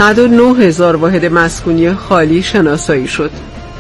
109,000 واحد مسکونی خالی شناسایی شد.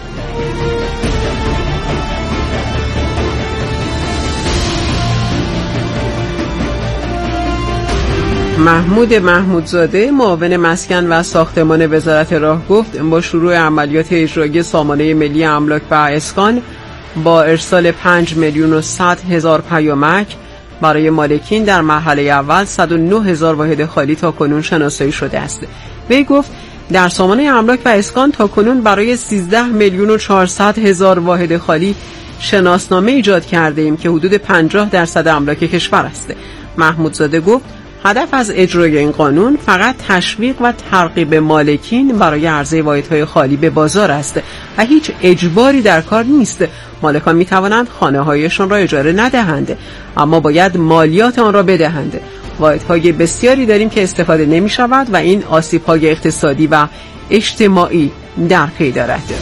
محمود محمودزاده معاون مسکن و ساختمان وزارت راه گفت با شروع عملیات اجرایی سامانه ملی املاک و اسکان با ارسال 5,100,000 پیامک برای مالکین در مرحله اول 109,000 واحد خالی تاکنون شناسایی شده است. وی گفت در سامانه املاک و اسکان تاکنون برای 13,400,000 واحد خالی شناسنامه ایجاد کرده ایم که حدود 50% املاک کشور است. محمودزاده گفت هدف از اجرای این قانون فقط تشویق و ترغیب مالکین برای عرضه واحدهای خالی به بازار است و هیچ اجباری در کار نیست. مالکان می توانند خانه‌هایشان را اجاره ندهند، اما باید مالیات آن را بدهند. واحدهای بسیاری داریم که استفاده نمی شود و این آسیب‌های اقتصادی و اجتماعی در پی دارد.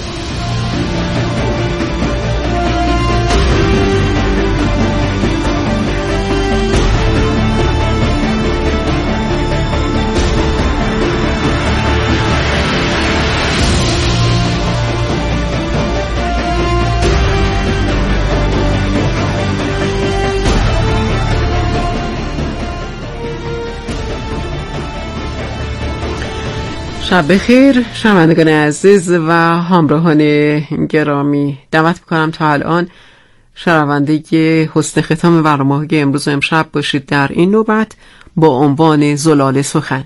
شب بخیر شنوندگان عزیز و همراهان گرامی، دعوت می‌کنم تا الان شنونده حسن ختام برنامه‌های امروز و امشب باشید در این نوبت با عنوان زلال سخن.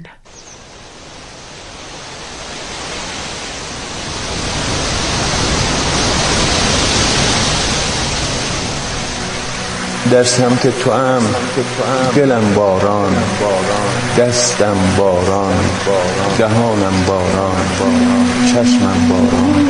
در سمت تو ام دلم باران، دستم باران، دهانم باران، چشمم باران.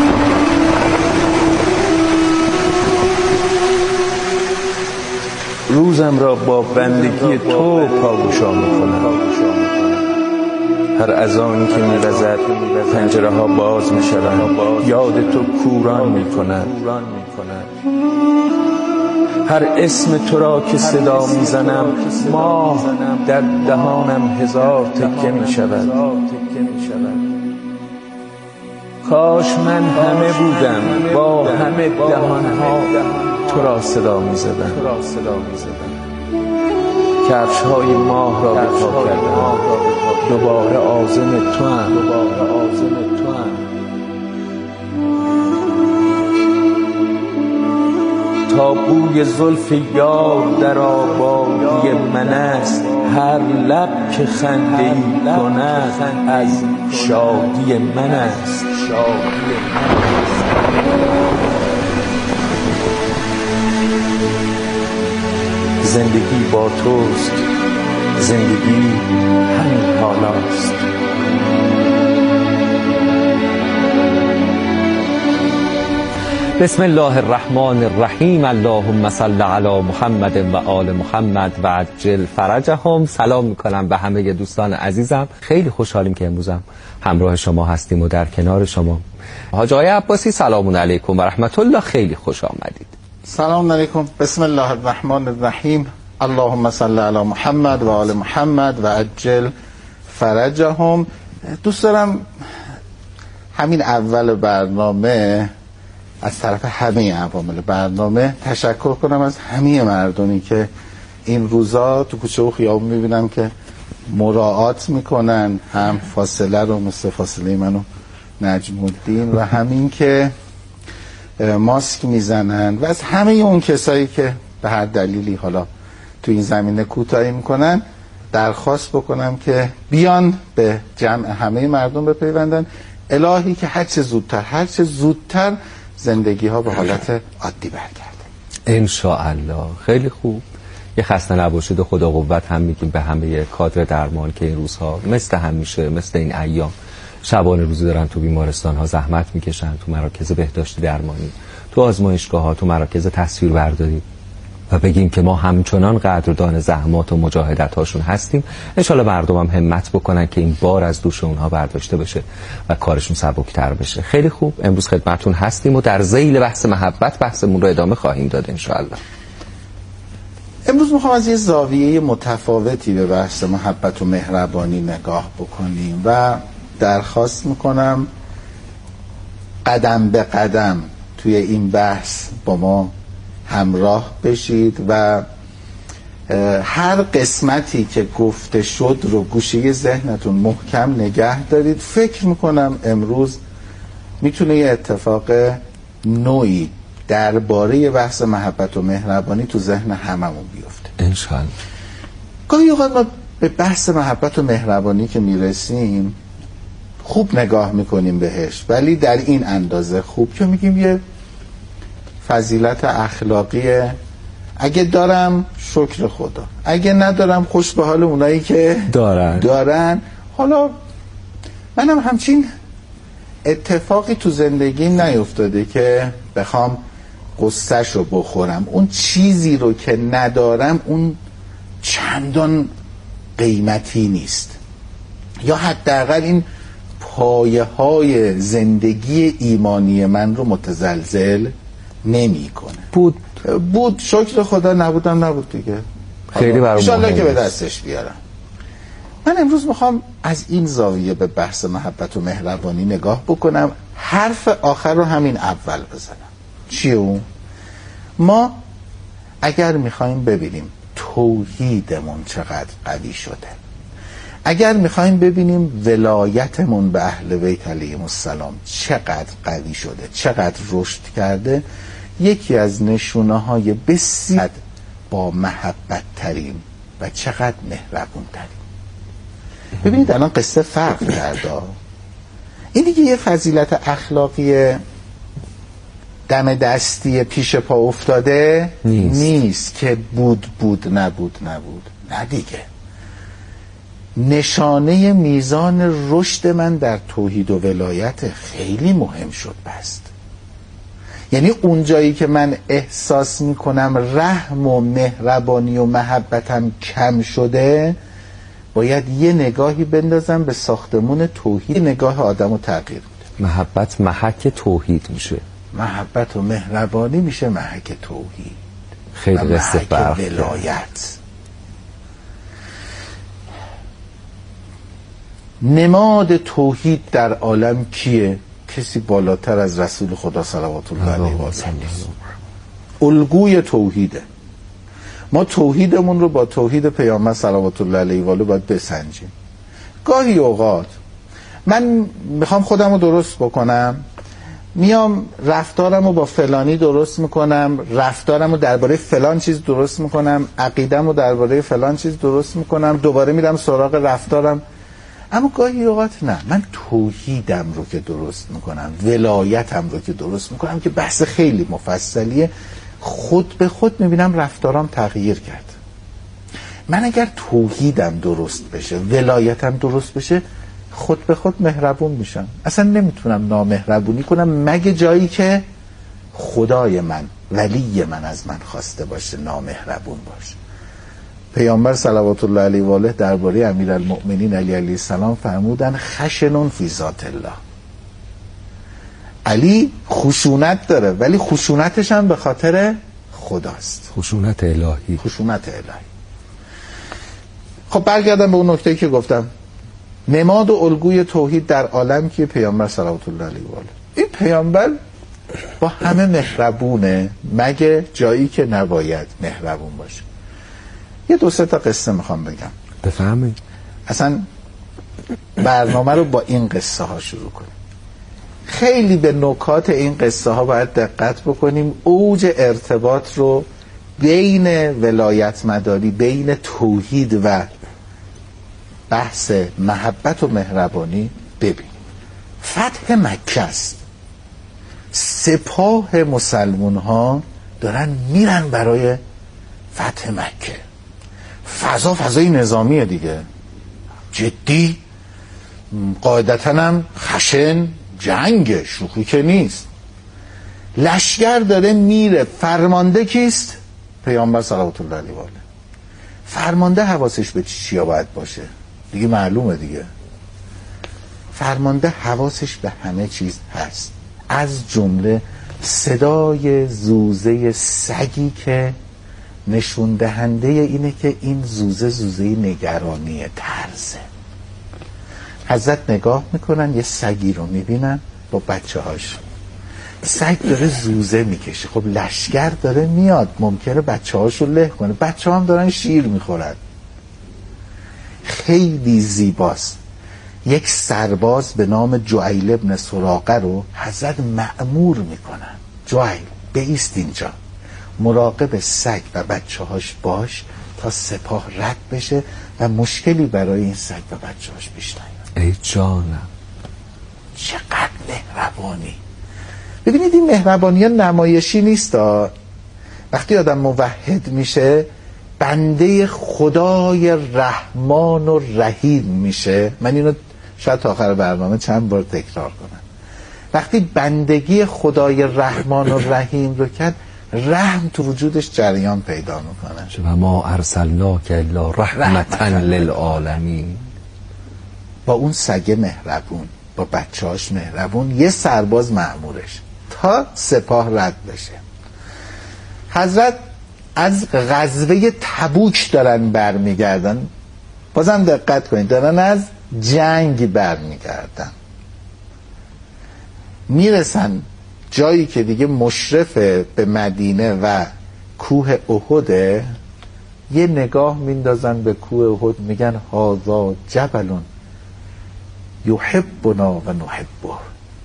روزم را با بندگی تو پاگوشا میکنم. هر اذانی که می‌وزد پنجره ها باز میشوند، یاد تو کوران میکند. هر اسم تو را که صدا میزنم ماه در دهانم هزار تکه میشود. کاش من همه بودم با همه دهانها تو را صدا میزدم. کفش های ماه را به پا کردم، دوباره عازم تو هم. تا بوی زلف یار در آبادی من است، هر لب که خنده ای کند از شادی من است. زندگی با توست، زندگی همین حالاست. بسم الله الرحمن الرحیم. اللهم صل علی محمد و آل محمد و عجل فرجهم. سلام میکنم به همه دوستان عزیزم. خیلی خوشحالیم که امروزم همراه شما هستیم و در کنار شما. حاج آقای عباسی سلام علیکم و رحمت الله، خیلی خوش آمدید. سلام علیکم. بسم الله الرحمن الرحیم. اللهم صل علی محمد و آل محمد و عجل فرجهم. دوست دارم همین اول برنامه از طرف همه عوامل برنامه تشکر کنم از همه مردمی که این روزا تو کوچه و خیابون میبینم که مراعات میکنن، هم فاصله رو مثل فاصله منو نجم الدین و همین که ماسک میزنن و از همه اون کسایی که به هر دلیلی حالا تو این زمینه کوتاهی میکنن درخواست بکنم که بیان به جمع همه مردم بپیوندن. الهی که هر چه زودتر زندگی ها به حالت عادی برگرده ان شاء الله. خیلی خوب. یه خسته نباشید و خدا قوت هم میگیم به همه کادر درمان که این روزها مثل همیشه مثل این ایام شبانه روزی دارن تو بیمارستان ها زحمت میکشن، تو مراکز بهداشتی درمانی، تو آزمایشگاه ها، تو مراکز تصویربرداری، و بگیم که ما همچنان قدردان زحمات و مجاهدت هاشون هستیم. انشالله مردم هم همت بکنن که این بار از دوش اونها برداشته بشه و کارشون سبکتر بشه. خیلی خوب. امروز خدمتون هستیم و در ذیل بحث محبت بحثمون رو ادامه خواهیم داد انشالله. امروز میخوام از یه زاویه متفاوتی به بحث محبت و مهربانی نگاه بکنیم و درخواست میکنم قدم به قدم توی این بحث با ما همراه بشید و هر قسمتی که گفته شد رو گوشه ذهنتون محکم نگه دارید. فکر میکنم امروز میتونه یه اتفاق نوعی درباره بحث محبت و مهربانی تو ذهن هممون بیفته انشالله. گاهی اوقات ما به بحث محبت و مهربانی که میرسیم خوب نگاه میکنیم بهش، ولی در این اندازه خوب که میگیم یه فضیلت اخلاقیه، اگه دارم شکر خدا، اگه ندارم خوش به حال اونایی که دارن. حالا منم همچین اتفاقی تو زندگی نیفتاده که بخوام قصه‌ش رو بخورم. اون چیزی رو که ندارم اون چندان قیمتی نیست، یا حداقل این پایه های زندگی ایمانی من رو متزلزل نمی کنه. بود شکر خدا، نبودم نبود دیگه، خیلی برام انشالله که به دستش بیارم. من امروز میخوام از این زاویه به بحث محبت و مهربانی نگاه بکنم. حرف آخر رو همین اول بزنم. چیه اون؟ ما اگر میخوایم ببینیم توحیدمون چقدر قوی شده، اگر میخوایم ببینیم ولایتمون به اهل بیت علیهم السلام چقدر قوی شده، چقدر رشد کرده، یکی از نشونه های بسیار با محبت ترین و چقدر مهربون ترین. ببینید الان قصه فرق کرده. این دیگه یه فضیلت اخلاقی دم دستی پیش پا افتاده نیست که بود نبود. نه دیگه، نشانه میزان رشد من در توحید و ولایت خیلی مهم شد بست. یعنی اون جایی که من احساس میکنم رحم و مهربانی و محبتم کم شده، باید یه نگاهی بندازم به ساختمون توحید. نگاه آدم رو تغییر میده. محبت محک توحید میشه، محبت و مهربانی میشه محک توحید، خیلی قصه محک ولایت. نماد توحید در عالم کیه؟ کسی بالاتر از رسول خدا صلوات الله علیه و آله. الگوی توحیده. ما توحیدمون رو با توحید پیامبر صلوات الله علیه و آله باید بسنجیم. گاهی اوقات من میخوام خودم رو درست بکنم، میام رفتارم رو با فلانی درست میکنم، رفتارم رو درباره فلان چیز درست میکنم، عقیدم رو درباره فلان چیز درست میکنم، دوباره میرم سراغ رفتارم. اما گاهی اوقات نه، من توحیدم رو که درست میکنم، ولایتم رو که درست میکنم، که بحث خیلی مفصلیه، خود به خود میبینم رفتارم تغییر کرد. من اگر توحیدم درست بشه، ولایتم درست بشه، خود به خود مهربون میشم. اصلا نمیتونم نامهربونی کنم مگه جایی که خدای من، ولی من از من خواسته باشه نامهربون باشه. پیامبر صلوات الله علیه و آله درباره امیرالمؤمنین علی علیه السلام فرمودن خشنون فی ذات الله. علی خشونت داره، ولی خشونتش هم به خاطر خداست. خشونت الهی. خب برگردم به اون نکته‌ای که گفتم. نماد و الگوی توحید در عالم که پیامبر صلوات الله علیه و آله. این پیامبر با همه مهربونه مگه جایی که نباید مهربون باشه. یه دو سه تا قصه میخوام بگم. بفهمید. اصلا برنامه رو با این قصه ها شروع کنیم. خیلی به نکات این قصه ها باید دقت بکنیم. اوج ارتباط رو بین ولایت مداری، بین توحید و بحث محبت و مهربانی ببین. فتح مکه است. سپاه مسلمون ها دارن میرن برای فتح مکه. فضای نظامیه دیگه، جدی، قاعدتاً هم خشن، جنگ، شوخی که نیست. لشکر داره میره، فرمانده کیست؟ پیامبر صلوات الله علیه و آله. فرمانده حواسش به چیا باید باشه؟ دیگه معلومه دیگه. فرمانده حواسش به همه چیز هست، از جمله صدای زوزه سگی که نشون دهنده اینه که این زوزه نگرانی، ترسه. حضرت نگاه میکنن، یه سگی رو میبینن با بچه هاش. سگ داره زوزه میکشه، خب لشکر داره میاد، ممکنه بچه هاشو له کنه، بچه ها هم دارن شیر میخورن. خیلی زیباست. یک سرباز به نام جعیل ابن سراقه رو حضرت مأمور میکنن، جعیل بایست اینجا، مراقب سگ و بچه هاش باش تا سپاه رد بشه و مشکلی برای این سگ و بچه هاش پیش نیاد. ای جانم، چقدر مهربانی. ببینید این مهربانی ها نمایشی نیست. وقتی آدم موحد میشه، بنده خدای رحمان و رحیم میشه. من اینو شاید تا آخر برنامه چند بار تکرار کنم. وقتی بندگی خدای رحمان و رحیم رو کرد، رحم تو وجودش جریان پیدا میکنه. و ما ارسلناک الا رحمتا للعالمین. با اون سگ مهربون، با بچه‌هاش مهربون، یه سرباز مأمورش تا سپاه رد بشه. حضرت از غزوه تبوک دارن برمیگردن. بازم دقت کنید، دارن از جنگ برمیگردن. میرسن جایی که دیگه مشرف به مدینه و کوه احده. یه نگاه میندازن به کوه احد، میگن هذا جبل یحبنا و نحبه.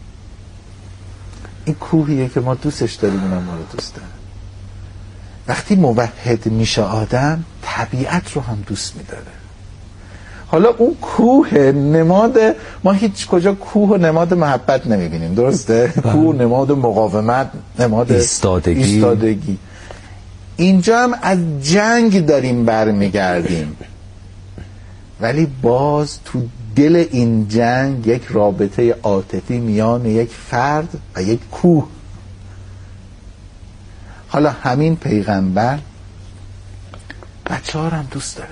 این کوهیه که ما دوستش داریم، اونم ما رو دوست داره. وقتی موحد میشه آدم، طبیعت رو هم دوست میداره. حالا اون کوه نماد، ما هیچ کجا کوه و نماد محبت نمیبینیم، درسته؟ کوه نماد مقاومت، نماد ایستادگی. اینجا هم از جنگ داریم برمیگردیم، ولی باز تو دل این جنگ یک رابطه عاطفی میان یک فرد و یک کوه. حالا همین پیغمبر بچه ها هم دوست داره.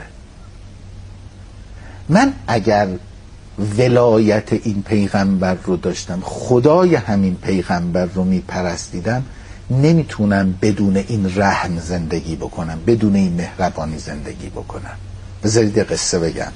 من اگر ولایت این پیغمبر رو داشتم، خدای همین پیغمبر رو میپرستیدم، نمیتونم بدون این رحم زندگی بکنم، بدون این مهربانی زندگی بکنم. بذارید یه قصه بگم.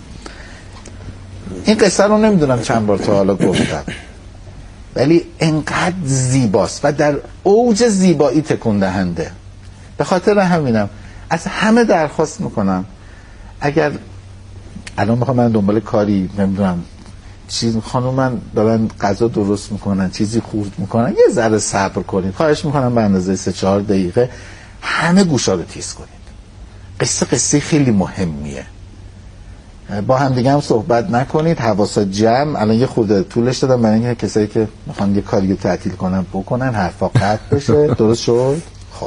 این قصه رو نمیدونم چند بار تا حالا گفتم، ولی انقدر زیباست و در اوج زیبایی تکون دهنده. به خاطر همینم از همه درخواست میکنم، اگر الان میخوام من دنبال کاری، نمیدونم چیز، خانومن دارن غذا درست میکنن، چیزی خورد میکنن، یه ذره صبر کنید. خواهش میکنم به اندازه 3-4 دقیقه همه گوشا رو تیز کنید. قصه خیلی مهمیه. با هم دیگه هم صحبت نکنید، حواست جمع. الان یه خورده طولش دادم برای اینکه کسایی که میخوان یه کاری رو تعطیل کنن بکنن، حرفا قطع بشه. درست شد؟ خب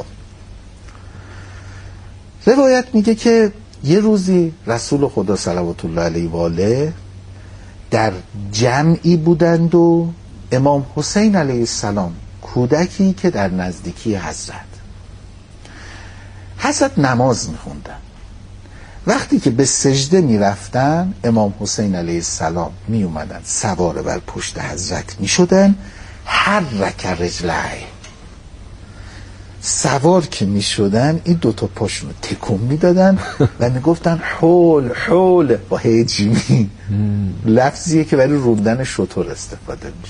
روایت میگه که یه روزی رسول خدا صلوات الله علیه و آله در جمعی بودند و امام حسین علیه السلام، کودکی که در نزدیکی حضرت نماز میخوندن. وقتی که به سجده میرفتن، امام حسین علیه السلام میومدن سوار بر پشت حضرت میشدن. هر رکع رجلای، سوار که میشدن این دوتا پاشونو تکون میدادن و میگفتن حول حول، با هیجیمی، لفظیه که برای روندن شتر استفاده میشه.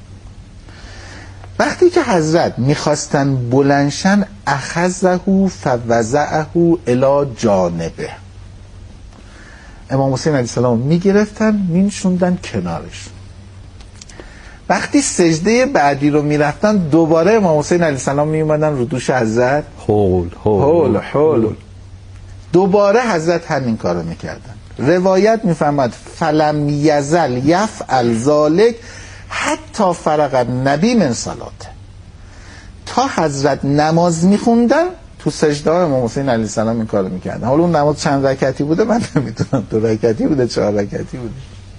وقتی که حضرت میخواستن بلنشن، اخذه فوضعه الی جانبه، امام حسین علیه السلام میگرفتن میشوندن کنارش. وقتی سجده بعدی رو میرفتن، دوباره امام حسین علیه السلام میومدن رو دوش حضرت، حول. دوباره حضرت همین کارو میکردن. روایت میفهمد فلم یزل یفعل ذالک حتی فرغ النبی من صلاته، تا حضرت نماز میخوندن تو سجده های امام حسین علیه السلام این کارو میکردن. حالا اون نماز چند رکعتی بوده من نمیدونم، 2 رکعتی بوده، 4 رکعتی بوده.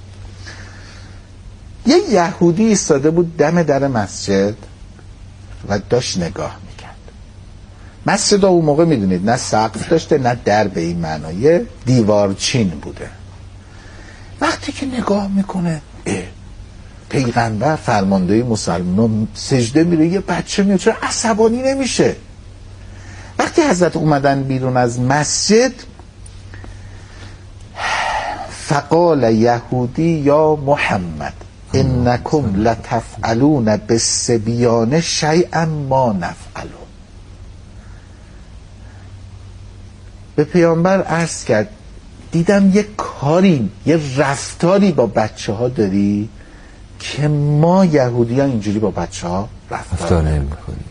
یه یهودی ایستاده بود دم در مسجد و داشت نگاه میکرد. مسجد اون موقع میدونید نه سقف داشته نه در به این معنای، دیوارچین بوده. وقتی که نگاه میکنه، پیغمبر فرمانده مسلمان سجده میره، یه بچه میاد، چرا عصبانی نمیشه؟ وقتی حضرت اومدن بیرون از مسجد، فقال یهودی یا محمد انکم لتفعلون بالصبیان شیئا ما نفعله. به پیامبر عرض کرد دیدم یه کاری، یه رفتاری با بچه ها داری که ما یهودی ها اینجوری با بچه ها رفتار نمی‌کنیم.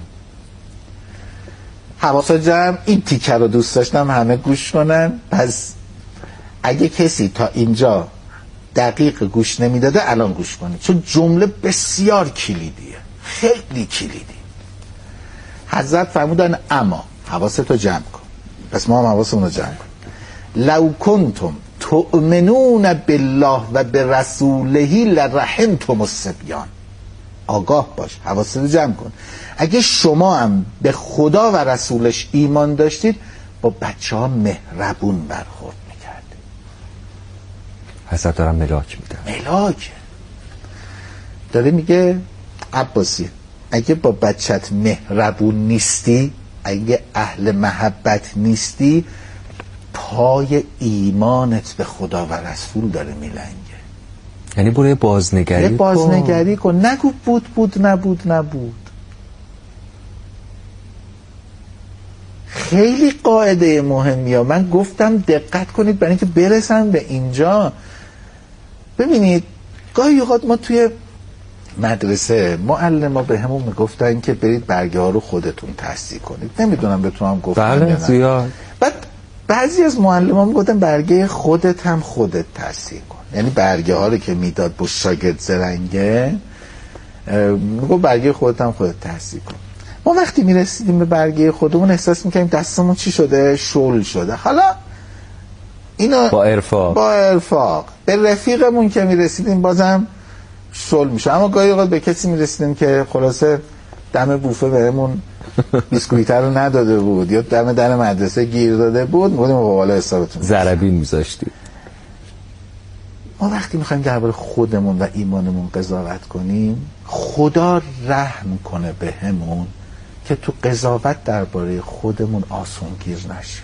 حواسا جمع. این تیکه رو دوست داشتم همه گوش کنن. پس اگه کسی تا اینجا دقیق گوش نمیداده الان گوش کنید، چون جمله بسیار کلیدیه، خیلی کلیدی. حضرت فرمودن اما حواستو جمع کن. پس ما هم حواسمون رو جمع کن. لو کنتم تؤمنون بالله و برسوله لرحمتم الصبیان. آگاه باش، حواستو جمع کن. اگه شما هم به خدا و رسولش ایمان داشتید با بچه ها مهربون برخورد میکردید. حضرت دارم ملاک میدم. ملاک داره میگه عباسی اگه با بچت مهربون نیستی، اگه اهل محبت نیستی، پای ایمانت به خدا و رسول داره میلنگه. یعنی برای بازنگری کن. نگو بود نبود. خیلی قاعده مهمیه. من گفتم دقت کنید برای اینکه برسم به اینجا. ببینید گاهی اوقات ما توی مدرسه معلم به همون میگفتن که برید برگه ها رو خودتون تصحیح کنید. نمیدونم بهتونم گفتن بله زیاد. بعد بعضی از معلم ها میگفتن برگه خودت هم خودت تصحیح کن. یعنی برگه ها رو که میداد با شاگرد زرنگه میگفت برگه خودت هم خودت تصحیح کن. ما وقتی میرسیدیم به برگه خودمون احساس میکنیم دستمون چی شده؟ شل شده. حالا اینو با ارفاق به رفیقمون که میرسیدیم بازم شل میشه. اما گاهی اوقات به کسی میرسیدیم که خلاصه دم بوفه بهمون بیسکویت رو نداده بود یا دم در مدرسه گیر داده بود، میگفتیم والا حسابتون ضربین میذاشتیم. ما وقتی میخوایم درباره خودمون و ایمانمون قضاوت کنیم، خدا رحم کنه بهمون که تو قضاوت درباره خودمون آسونگیر نشیم.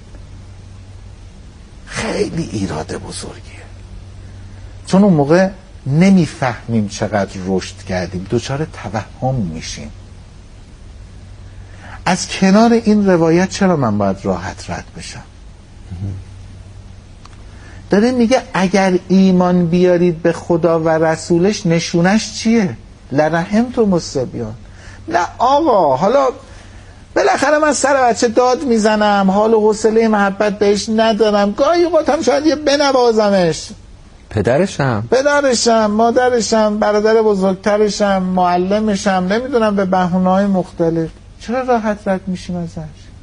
خیلی ایراد بزرگیه، چون اون موقع نمیفهمیم چقدر رشد کردیم، دچار توهم میشیم. از کنار این روایت چرا من باید راحت رد بشم؟ داره میگه اگر ایمان بیارید به خدا و رسولش نشونش چیه؟ لرحمتم الصبیان. نه آقا، حالا بالاخره من سر بچه داد میزنم، حال و حوصله محبت بهش ندارم، گاهی اوقات هم شاید یه بنوازمش، پدرشم، مادرشم، برادر بزرگترشم، معلمشم، نمیدونم، به بهونه‌های مختلف. چرا راحت رد میشیم ازش؟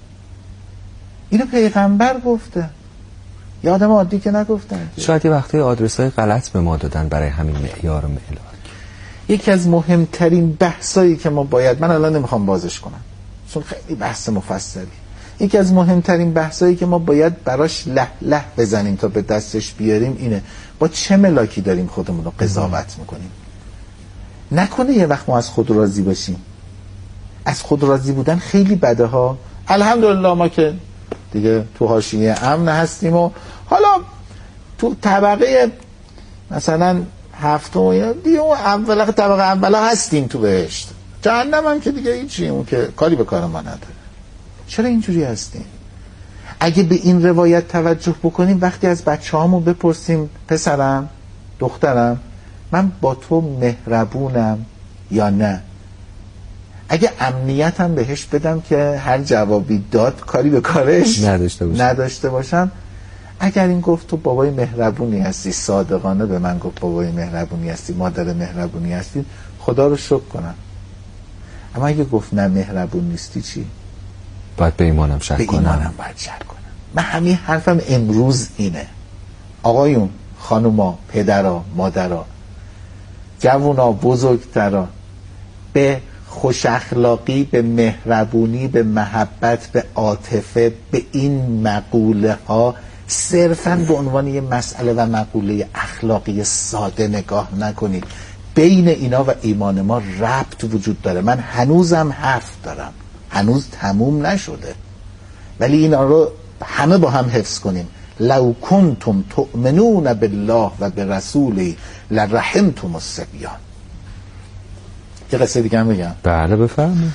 اینو پیغمبر گفته، یه آدم عادی که نگفتن. شاید یه وقتی آدرس‌های غلط به ما دادن برای همین معیار و ملاک. یکی از مهمترین بحثایی که ما باید، من الان نمیخوام بازش کنم چون خیلی بحث مفصلی، یکی از مهمترین بحثایی که ما باید براش له بزنیم تا به دستش بیاریم اینه با چه ملاکی داریم خودمون رو قضاوت میکنیم. نکنه یه وقت ما از خود راضی باشیم. از خود راضی بودن خیلی بده ها. الحمدلله ما که دیگه تو حاشیه امن هستیم و حالا تو طبقه مثلا هفتم یا دیگه اول طبقه اولا هستیم تو بهشت. جهنم هم که دیگه هیچی، اون که کاری به کار ما نداره. چرا اینجوری هستیم؟ اگه به این روایت توجه بکنیم، وقتی از بچه‌هامون بپرسیم پسرم، دخترم، من با تو مهربونم یا نه، اگه امنیتم بهش بدم که هر جوابی داد کاری به کارش نداشته باشم، اگر این گفت تو بابای مهربونی هستی، صادقانه به من گفت بابای مهربونی هستی، مادر مهربونی هستی، خدا رو شکر کنم. اما اگه گفت نه مهربون نیستی چی؟ باید به ایمانم شک کنم. به ایمانم باید شک کنم. من همین حرفم امروز اینه. آقایون، خانوما، پدرها، مادرها، جوونا، بزرگترا، به خوش اخلاقی، به مهربونی، به محبت، به عاطفه، به این مقوله ها صرفاً به عنوان یه مسئله و مقوله اخلاقی ساده نگاه نکنید. بین اینا و ایمان ما ربط وجود داره. من هنوزم حرف دارم، هنوز تموم نشده، ولی اینا رو همه با هم حفظ کنیم. لو کنتم تؤمنون بالله و برسوله لرحمتم الصبیان. یه قصه دیگه هم بگم؟ بله بفرمایید.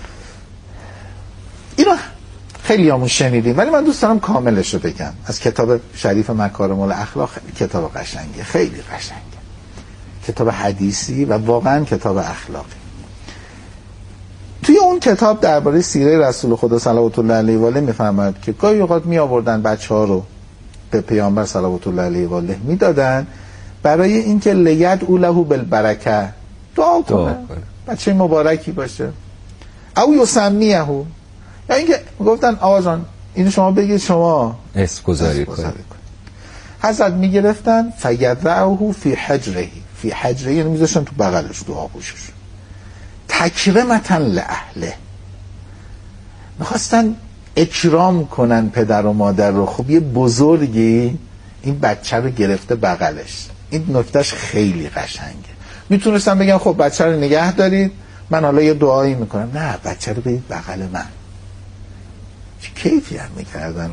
اینو خیلی همون شنیدیم ولی من دوست دارم کاملش رو بگم. از کتاب شریف مکارم الاخلاق، کتاب قشنگه، خیلی قشنگه، کتاب حدیثی و واقعا کتاب اخلاقی. توی اون کتاب درباره سیره رسول خدا صلوات الله علیه و آله میفرماید که گاهی اوقات می آوردن بچه‌ها رو به پیامبر صلوات الله علیه و آله میدادن برای اینکه لیدعوا له بالبرکه، دعا کنه بچه مبارکی باشه، او یسمیه، یا اینکه گفتن آقا جان اینو شما بگید، شما اسم گذاری کنید. حضرت میگرفتن فیضعه فی حجره، فی حجره یعنی میذاشتن تو بغلش، تو آغوشش، تکرمتن لأهله، میخواستن اکرام کنن پدر و مادر رو. خب یه بزرگی این بچه رو گرفته بغلش، این نکتهش خیلی قشنگه. میتونستم بگم خب بچه رو نگه دارید من حالا یه دعایی میکنم، نه بچه رو بدید بغل من. چه کیفی هم میکردن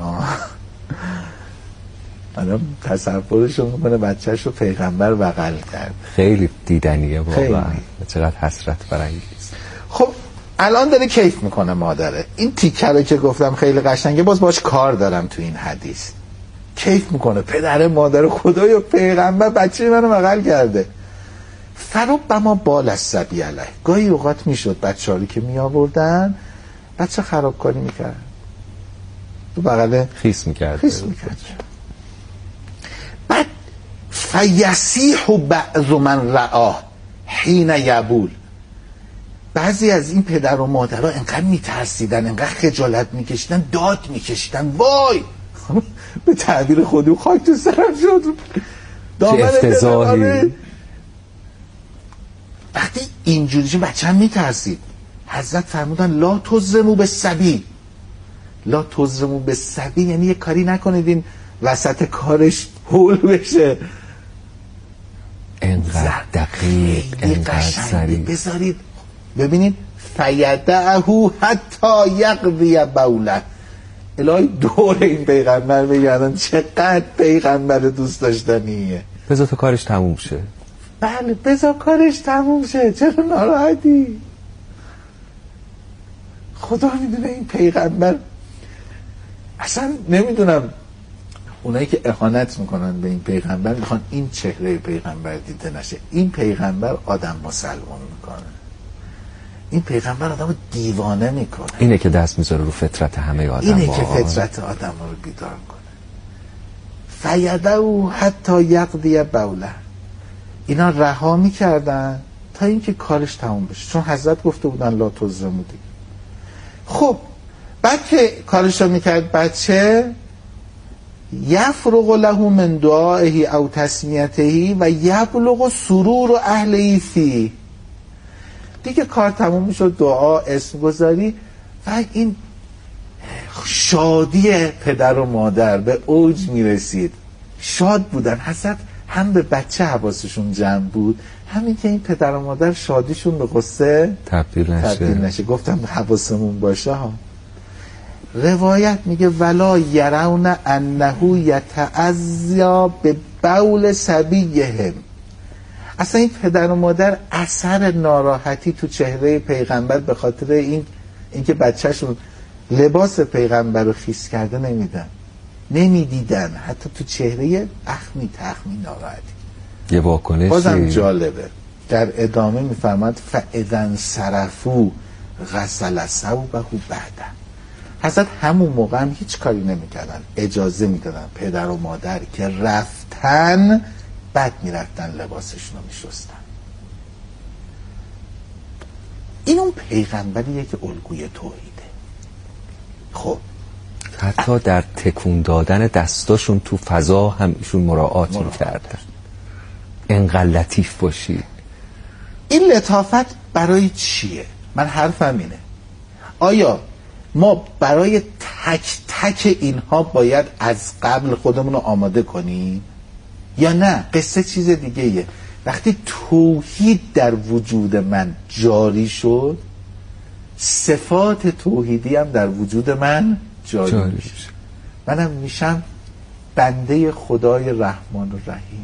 آدم تصورشو میکنه بچهش رو پیغمبر بغل کرد. خیلی دیدنیه واقعا، چقدر حسرت برانگیز. خب الان داره کیف میکنه مادره. این تیکه رو که گفتم خیلی قشنگه، باش کار دارم تو این حدیث. کیف میکنه پدر مادر خدایا پیغمبر بچه منو بغل کرده. فربما بال الصبی علیه، گاهی اوقات میشد بچه‌ها که می آوردن بچه خرابکاری میکرد، تو بغل خیس میکرد. بعد فیسیح بعض من رآه حین یبول، بعضی از این پدر و مادرها انقدر میترسیدن، انقدر خجالت میکشیدن، داد میکشیدن، وای به تعبیر خودی خاک تو سرم شد، چه افتضاحی. وقتی اینجوری بچه هم میترسید، حضرت فرمودن لا تظلموا بالصبی، لا تظلموا بالصبی یعنی یه کاری نکنید این وسط کارش هول بشه. انقدر دقیق، انقدر سریع بذارید. ببینید فیدعه حتی یقضی بوله، الهی دور این پیغمبر بگردن چقدر پیغمبر دوست داشتنیه. بذار تا کارش تموم شه. بله بذار کارش تموم شه، چرا ناراحتی؟ خدا میدونه این پیغمبر، اصلا نمیدونم اونایی که اهانت میکنن به این پیغمبر میخوان این چهره پیغمبر دیده نشه. این پیغمبر آدم مسلمان میکنه، این پیغمبر آدم دیوانه میکنه. اینه که دست میذاره رو فطرت همه آدم، اینه که فطرت آدم رو بیدار کنه. فیدعو حتی یقضی بوله، اینا رها میکردن تا اینکه کارش تموم بشه، چون حضرت گفته بودن لا تظلموا دیگه. خب بعد که کارش رو میکرد بچه، یفرغ له من دعائه او تسمیته و یبلغ سرور اهله فی، دیگه کار تموم میشد، دعا، اسم گذاری و این شادی پدر و مادر به اوج میرسید. شاد بودن. حضرت هم به بچه حواسشون جمع بود، همین که این پدر و مادر شادیشون به قصه تبدیل نشه. گفتم حواسمون باشه ها. روایت میگه ولا یرون انه یتعزا به بول صبیهم، اصلا این پدر و مادر اثر ناراحتی تو چهره پیغمبر به خاطر اینکه بچهشون لباس پیغمبر رو خیس کرده نمیدیدن، حتی تو چهره اخمی ناراحتی. یه واکنشی بازم جالبه، در ادامه میفرماد فاذا صرفو غسل ثوبه بعد. حضرت همون موقع هم هیچ کاری نمیکردن، اجازه میدادن پدر و مادر که رفتن بعد میرفتن لباسشون رو میشستن. این اون پیغمبریه که الگوی توحیده. خب حتی در تکون دادن دستاشون تو فضا هم ایشون مراعات میکردن. انقدر لطیف باشی. این لطافت برای چیه؟ من حرفم اینه، آیا ما برای تک تک اینها باید از قبل خودمون رو آماده کنیم یا نه؟ قصه چیز دیگه ایه. وقتی توحید در وجود من جاری شد، صفات توحیدی هم در وجود من جاری میشه. منم میشم بنده خدای رحمان و رحیم،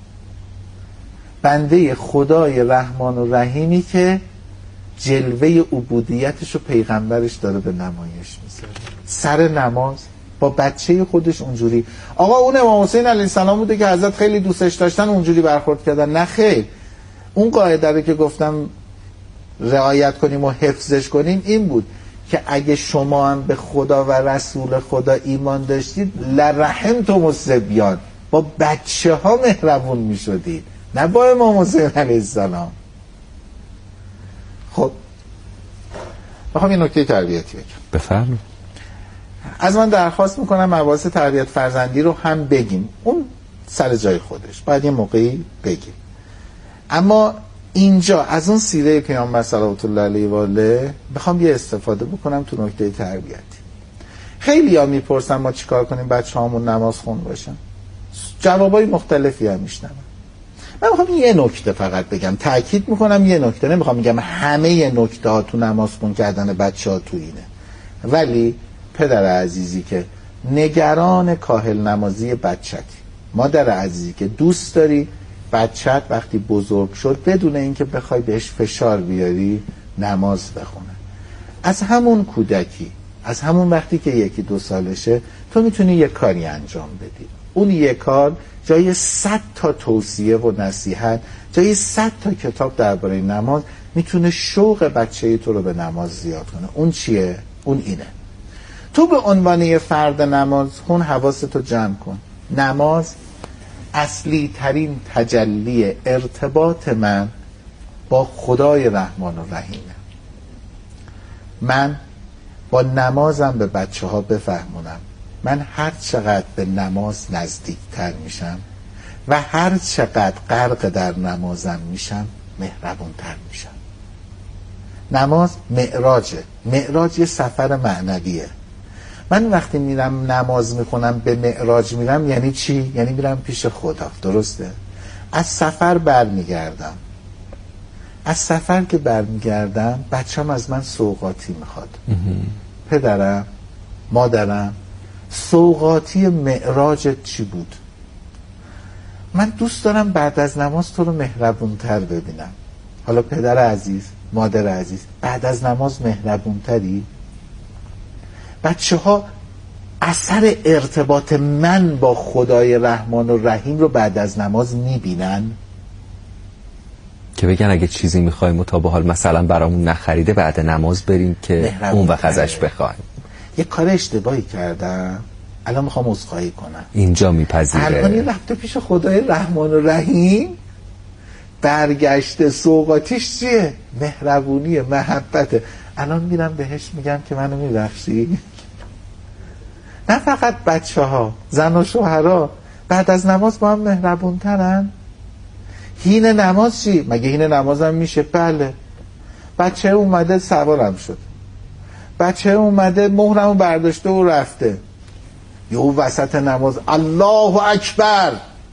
بنده خدای رحمان و رحیمی که جلوه عبودیتش رو پیغمبرش داره به نمایش میذاره. سر نماز با بچه خودش اونجوری. آقا اون امام حسین علیه السلام بوده که حضرت خیلی دوستش داشتن اونجوری برخورد کردن؟ نه خیر. اون قاعده رو که گفتم رعایت کنیم و حفظش کنیم این بود که اگه شما هم به خدا و رسول خدا ایمان داشتید لرحمتم الصبیان، با بچه ها مهربون می شدید، نه با امام حسین علیه السلام. خب میخوام این نکته تربیتی بگم. بفرمایید. از من درخواست میکنم مباحث تربیت فرزندی رو هم بگیم، اون سر جای خودش باید یه موقعی بگیم، اما اینجا از اون سیره پیامبر صلوات الله علیه و آله بخوام یه استفاده بکنم تو نکته تربیتی. خیلی ها میپرسن ما چیکار کنیم بچه هامون نماز خون باشن، جوابای مختلفی هم میشنم. من میخوام یه نکته فقط بگم، تأکید میکنم یه نکته، نمیخوام بگم همه نکته ها تو نماز خون کردن بچه ها تو اینه، ولی پدر عزیزی که نگران کاهل نمازی بچتی، مادر عزیزی که دوست داری بچت وقتی بزرگ شد بدون اینکه بخوای بهش فشار بیاری نماز بخونه، از همون کودکی، از همون وقتی که 1-2 سالشه تو میتونی یه کاری انجام بدی. اون یه کار جای 100 تا توصیه و نصیحت، جای 100 تا کتاب درباره نماز میتونه شوق بچه تو رو به نماز زیاد کنه. اون چیه؟ اون اینه. تو به عنوان یه فرد نماز خون حواستو جمع کن. نماز اصلی ترین تجلی ارتباط من با خدای رحمان و رحیمه. من با نمازم به بچه ها بفهمونم من هر چقدر به نماز نزدیکتر میشم و هر چقدر غرق در نمازم میشم مهربونتر میشم. نماز معراجه. معراج یه سفر معنویه. من وقتی میرم نماز میخونم به معراج میرم یعنی چی؟ یعنی میرم پیش خدا. درسته؟ از سفر برمیگردم. از سفر که برمیگردم بچه‌م از من سوغاتی میخواد. پدرم، مادرم، سوغاتی معراجت چی بود؟ من دوست دارم بعد از نماز تو رو مهربونتر ببینم. حالا پدر عزیز، مادر عزیز، بعد از نماز مهربونتری؟ بچه ها اثر ارتباط من با خدای رحمان و رحیم رو بعد از نماز میبینن که بگن اگه چیزی میخوایم و تا به حال مثلا برامون نخریده بعد نماز بریم که اون وقت ازش بخوایم. یه کار اشتباهی کردم الان میخوام عذرخواهی کنم. اینجا میپذیره. الان رفته پیش خدای رحمان و رحیم، برگشته سوغاتیش چیه؟ مهربونیه، محبته. الان میرم بهش میگم که منو میبخشی؟ نه فقط بچه ها، زن و شوهرها بعد از نماز با هم مهربون ترن. هین نماز چی؟ مگه هین نمازم میشه؟ بله. بچه اومده سوارم شد، بچه اومده مهرمو برداشته و رفته، یه وسط نماز الله اکبر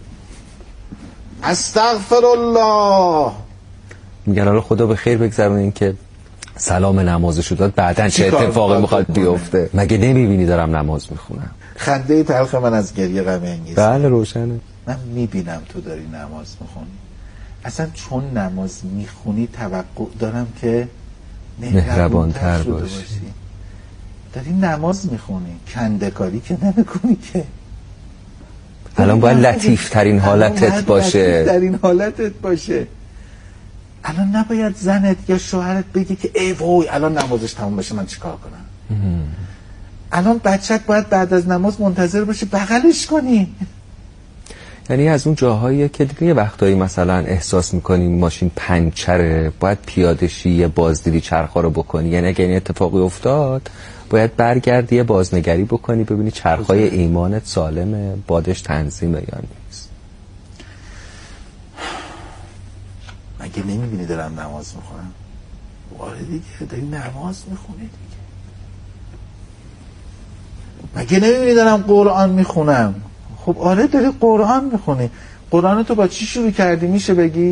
استغفر الله، میگن حالا خدا به خیر بگذرونه این که سلام نمازشو داد بعدن چه اتفاقی میخواد بیفته؟ مگه نمیبینی دارم نماز میخونم؟ خنده تلخ من از گریه غم انگیز. بله روشنه. من میبینم تو داری نماز میخونی، اصلا چون نماز میخونی توقع دارم که مهربانتر باشی. داری نماز میخونی، کندکاری که نمیکنی که. الان باید لطیف ترین حالتت باشه. لطیف ترین حالتت باشه. الان نباید زنت یا شوهرت بگی که ای وای الان نمازش تموم بشه من چیکار کنم. الان بچت باید بعد از نماز منتظر باشه بغلش کنی. یعنی از اون جاهایی که دیگه یه وقتایی مثلا احساس میکنی ماشین پنچره، باید پیاده شی، یه بازدیدی چرخا رو بکنی، یعنی اگه این اتفاقی افتاد باید برگردی یه بازنگری بکنی ببینی چرخای ایمانت سالمه، بادش تنظیمه یا نیست. مگه نمیبینی دارم نماز میخونم؟ آره دیگه داری نماز میخونی دیگه. مگه نمیبینی دارم قرآن میخونم؟ خب آره داری قرآن میخونی. قرآن تو با چی شروع کردی میشه بگی؟